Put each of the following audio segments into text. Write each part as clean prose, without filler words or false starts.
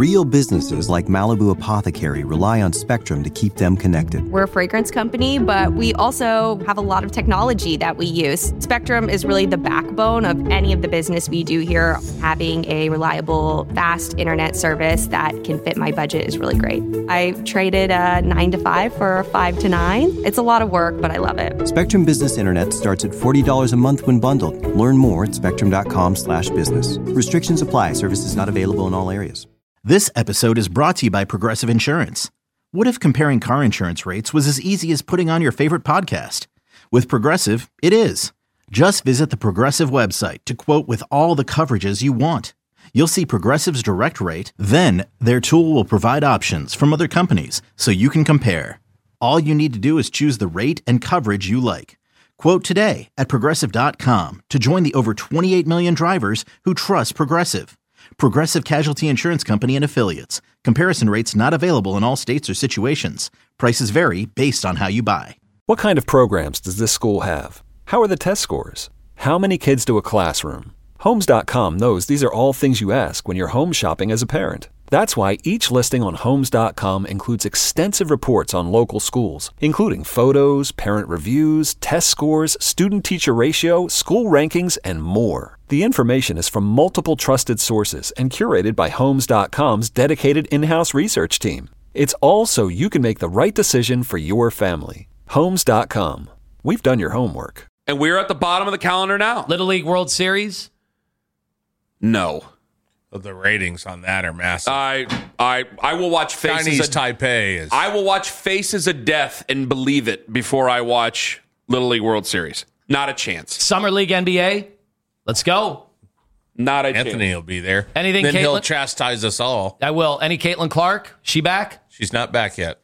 Real businesses like Malibu Apothecary rely on Spectrum to keep them connected. We're a fragrance company, but we also have a lot of technology that we use. Spectrum is really the backbone of any of the business we do here. Having a reliable, fast internet service that can fit my budget is really great. I traded a 9 to 5 for a 5 to 9. It's a lot of work, but I love it. Spectrum Business Internet starts at $40 a month when bundled. Learn more at spectrum.com/business. Restrictions apply. Services not available in all areas. This episode is brought to you by Progressive Insurance. What if comparing car insurance rates was as easy as putting on your favorite podcast? With Progressive, it is. Just visit the Progressive website to quote with all the coverages you want. You'll see Progressive's direct rate, then their tool will provide options from other companies so you can compare. All you need to do is choose the rate and coverage you like. Quote today at Progressive.com to join the over 28 million drivers who trust Progressive. Progressive Casualty Insurance Company and Affiliates. Comparison rates not available in all states or situations. Prices vary based on how you buy. What kind of programs does this school have? How are the test scores? How many kids do a classroom? Homes.com knows these are all things you ask when you're home shopping as a parent. That's why each listing on Homes.com includes extensive reports on local schools, including photos, parent reviews, test scores, student-teacher ratio, school rankings, and more. The information is from multiple trusted sources and curated by Homes.com's dedicated in-house research team. It's all so you can make the right decision for your family. Homes.com. We've done your homework. And we're at the bottom of the calendar now. Little League World Series? No. The ratings on that are massive. I will watch Faces Chinese of Taipei. I will watch Faces of Death and believe it before I watch Little League World Series. Not a chance. Summer League NBA? Let's go. Not a chance. Anthony will be there. Anything, then Caitlin? He'll chastise us all. I will. Any Caitlin Clark? She back? She's not back yet.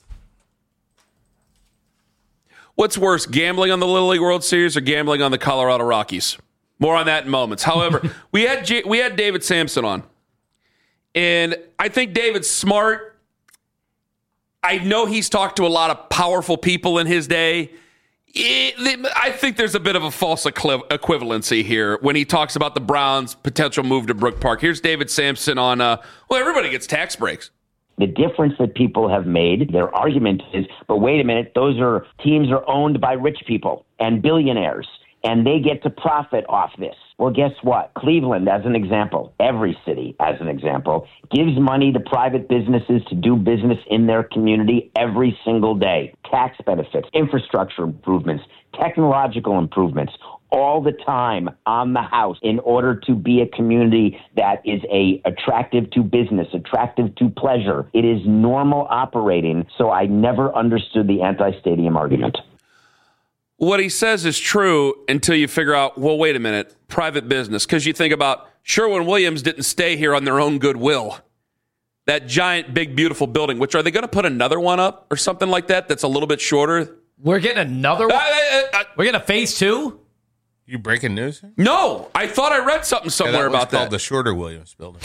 What's worse, gambling on the Little League World Series or gambling on the Colorado Rockies? More on that in moments. However, we had David Samson on. And I think David's smart. I know he's talked to a lot of powerful people in his day. I think there's a bit of a false equivalency here when he talks about the Browns' potential move to Brook Park. Here's David Samson on, everybody gets tax breaks. The difference that people have made, their argument is, but wait a minute, teams are owned by rich people and billionaires, and they get to profit off this. Well, guess what? Cleveland, as an example, every city, as an example, gives money to private businesses to do business in their community every single day. Tax benefits, infrastructure improvements, technological improvements, all the time on the house in order to be a community that is attractive to business, attractive to pleasure. It is normal operating, so I never understood the anti-stadium argument. What he says is true until you figure out, well, wait a minute, private business. Because you think about Sherwin-Williams didn't stay here on their own goodwill. That giant, big, beautiful building, which are they going to put another one up or something like that that's a little bit shorter? We're getting another one? We're getting a phase 2? You breaking news? No, I thought I read something somewhere about that. Called the Shorter Williams building.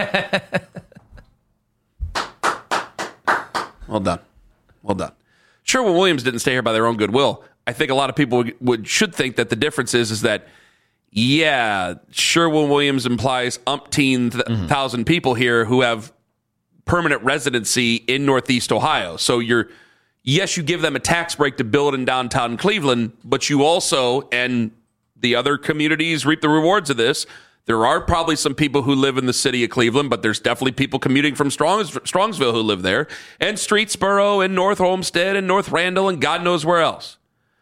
Well done. Sherwin-Williams didn't stay here by their own goodwill. I think a lot of people should think that the difference is that, yeah, Sherwin-Williams implies umpteen thousand people here who have permanent residency in Northeast Ohio. So you give them a tax break to build in downtown Cleveland, but you also, and the other communities reap the rewards of this. There are probably some people who live in the city of Cleveland, but there's definitely people commuting from Strongsville who live there, and Streetsboro, and North Olmsted, and North Randall, and God knows where else.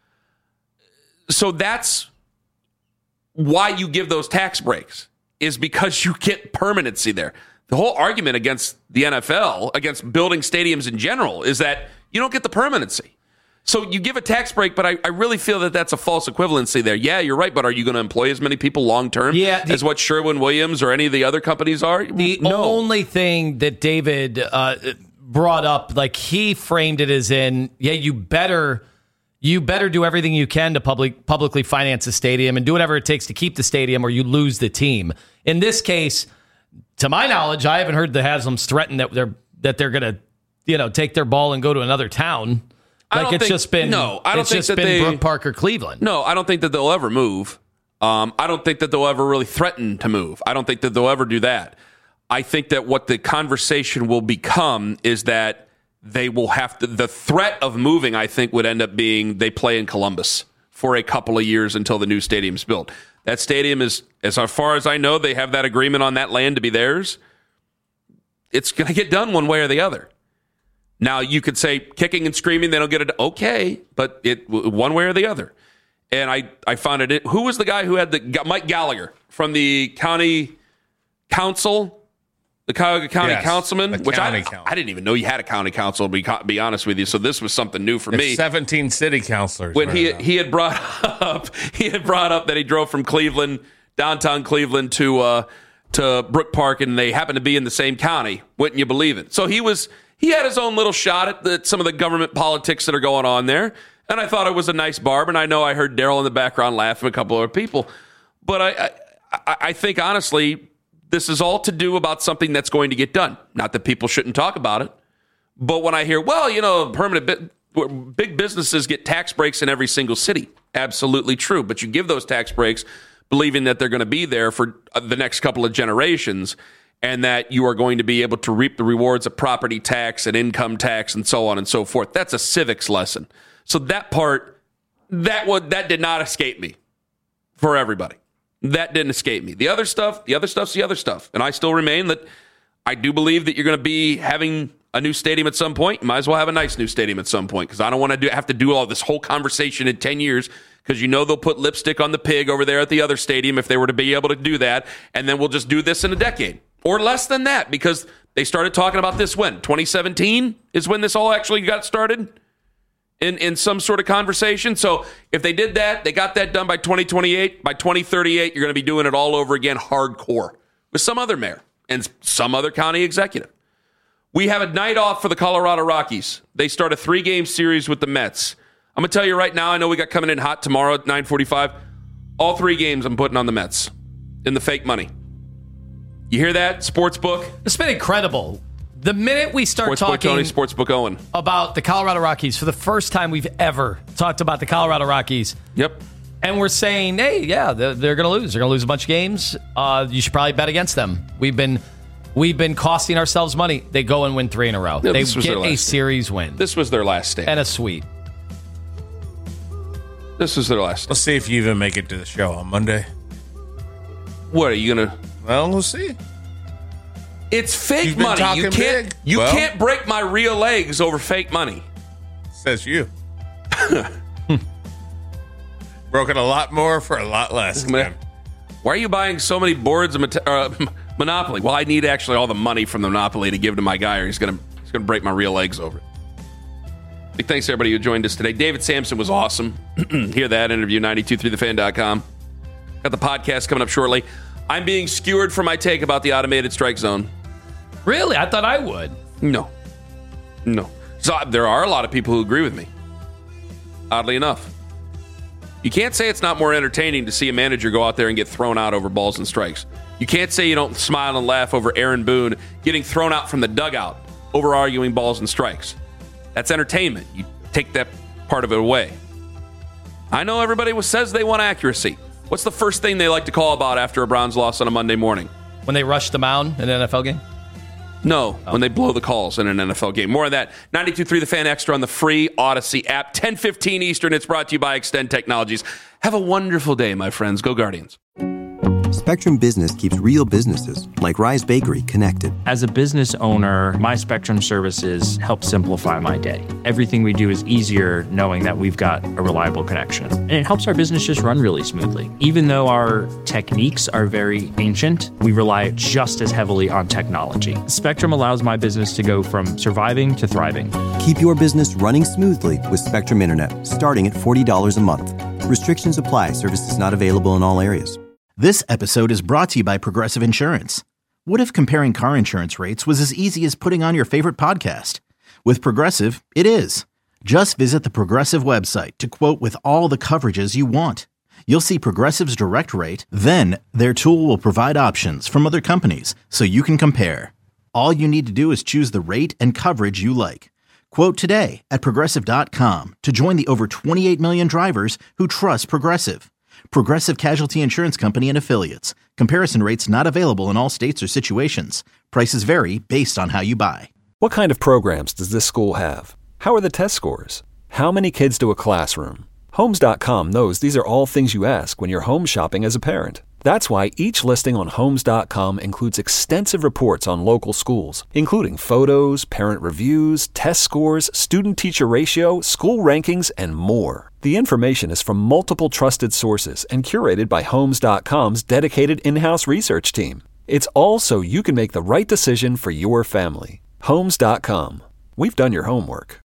So that's why you give those tax breaks, is because you get permanency there. The whole argument against the NFL, against building stadiums in general, is that you don't get the permanency. So you give a tax break, but I really feel that that's a false equivalency there. Yeah, you're right, but are you going to employ as many people long-term as what Sherwin-Williams or any of the other companies are? The only thing that David brought up, like he framed it as in, you better do everything you can to publicly finance a stadium and do whatever it takes to keep the stadium or you lose the team. In this case, to my knowledge, I haven't heard the Haslams threaten that they're going to take their ball and go to another town. It's just been Brook Park or Cleveland. No, I don't think that they'll ever move. I don't think that they'll ever really threaten to move. I don't think that they'll ever do that. I think that what the conversation will become is that they will have to, the threat of moving, I think, would end up being they play in Columbus for a couple of years until the new stadium's built. That stadium is, as far as I know, they have that agreement on that land to be theirs. It's going to get done one way or the other. Now, you could say kicking and screaming, they don't get it. Okay, but it one way or the other. And I found it. Who was the guy who had Mike Gallagher from the county council? The Cuyahoga County councilman, which I didn't even know you had a county council, to be honest with you. So this was something new for me. 17 city councilors. When he had brought up that he drove from Cleveland, downtown Cleveland, to Brook Park, and they happened to be in the same county. Wouldn't you believe it? So he had his own little shot at some of the government politics that are going on there, and I thought it was a nice barb. And I know I heard Daryl in the background laughing, a couple other people, but I think honestly, this is all to do about something that's going to get done. Not that people shouldn't talk about it, but when I hear, big businesses get tax breaks in every single city. Absolutely true. But you give those tax breaks believing that they're going to be there for the next couple of generations and that you are going to be able to reap the rewards of property tax and income tax and so on and so forth. That's a civics lesson. So that part, that did not escape me for everybody. That didn't escape me. The other stuff's the other stuff. And I still remain that I do believe that you're going to be having a new stadium at some point. You might as well have a nice new stadium at some point, because I don't want to have to do all this whole conversation in 10 years, because they'll put lipstick on the pig over there at the other stadium if they were to be able to do that. And then we'll just do this in a decade or less than that, because they started talking about this when? 2017 is when this all actually got started? In some sort of conversation. So if they did that, they got that done by 2028. By 2038, you're going to be doing it all over again, hardcore, with some other mayor and some other county executive. We have a night off for the Colorado Rockies. They start a 3-game series with the Mets. I'm going to tell you right now, I know we got coming in hot tomorrow at 9:45. All 3 games I'm putting on the Mets in the fake money. You hear that, Sportsbook? It's been incredible. The minute we start talking Sportsbook Owen, about the Colorado Rockies, for the first time we've ever talked about the Colorado Rockies. Yep. And we're saying, hey, yeah, they're going to lose. They're going to lose a bunch of games. You should probably bet against them. We've been costing ourselves money. They go and win 3 in a row. Yeah, they get a series win. This was their last stand. And a sweep. This was their last stand. Let's see if you even make it to the show on Monday. What, are you going to... Well, we'll see. It's fake money. You can't break my real legs over fake money. Says you. Broken a lot more for a lot less. Why are you buying so many boards of Monopoly? Well, I need actually all the money from the Monopoly to give to my guy, or he's gonna break my real legs over it. Big thanks to everybody who joined us today. David Sampson was awesome. Hear that interview, 923thefan.com. Got the podcast coming up shortly. I'm being skewered for my take about the automated strike zone. Really? I thought I would. No. So there are a lot of people who agree with me. Oddly enough. You can't say it's not more entertaining to see a manager go out there and get thrown out over balls and strikes. You can't say you don't smile and laugh over Aaron Boone getting thrown out from the dugout over arguing balls and strikes. That's entertainment. You take that part of it away. I know everybody says they want accuracy. What's the first thing they like to call about after a Browns loss on a Monday morning? When they rush the mound in an NFL game? No, when they blow the calls in an NFL game. More of that. 92.3 The Fan Extra on the free Odyssey app. 10:15 Eastern. It's brought to you by Extend Technologies. Have a wonderful day, my friends. Go Guardians. Spectrum Business keeps real businesses, like Rise Bakery, connected. As a business owner, my Spectrum services help simplify my day. Everything we do is easier knowing that we've got a reliable connection. And it helps our business just run really smoothly. Even though our techniques are very ancient, we rely just as heavily on technology. Spectrum allows my business to go from surviving to thriving. Keep your business running smoothly with Spectrum Internet, starting at $40 a month. Restrictions apply. Services not available in all areas. This episode is brought to you by Progressive Insurance. What if comparing car insurance rates was as easy as putting on your favorite podcast? With Progressive, it is. Just visit the Progressive website to quote with all the coverages you want. You'll see Progressive's direct rate, then their tool will provide options from other companies so you can compare. All you need to do is choose the rate and coverage you like. Quote today at Progressive.com to join the over 28 million drivers who trust Progressive. Progressive Casualty Insurance Company and Affiliates. Comparison rates not available in all states or situations. Prices vary based on how you buy. What kind of programs does this school have? How are the test scores? How many kids do a classroom? Homes.com knows these are all things you ask when you're home shopping as a parent. That's why each listing on Homes.com includes extensive reports on local schools, including photos, parent reviews, test scores, student-teacher ratio, school rankings, and more. The information is from multiple trusted sources and curated by Homes.com's dedicated in-house research team. It's all so you can make the right decision for your family. Homes.com. We've done your homework.